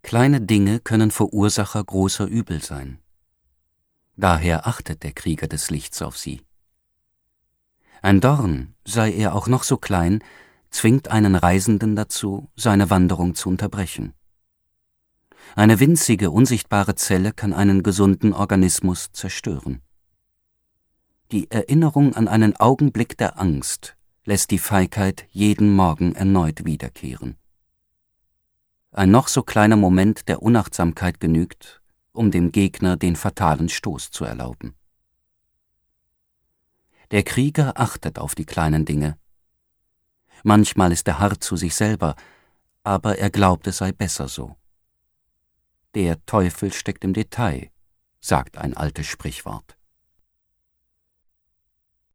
Kleine Dinge können Verursacher großer Übel sein. Daher achtet der Krieger des Lichts auf sie. Ein Dorn, sei er auch noch so klein, zwingt einen Reisenden dazu, seine Wanderung zu unterbrechen. Eine winzige, unsichtbare Zelle kann einen gesunden Organismus zerstören. Die Erinnerung an einen Augenblick der Angst lässt die Feigheit jeden Morgen erneut wiederkehren. Ein noch so kleiner Moment der Unachtsamkeit genügt, um dem Gegner den fatalen Stoß zu erlauben. Der Krieger achtet auf die kleinen Dinge. Manchmal ist er hart zu sich selber, aber er glaubt, es sei besser so. Der Teufel steckt im Detail, sagt ein altes Sprichwort.